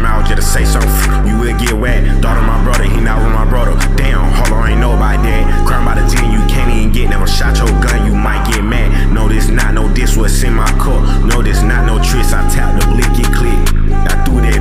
mouth just to say something. You will get wet. Daughter my brother, he not with my brother. Damn, hold on, ain't know about that. Crime by the 10, you can't even get. Never shot your gun, you might get mad. No, this not, no, this what's in my cup. No, this not, no tricks. I tap the blick, it click. I threw that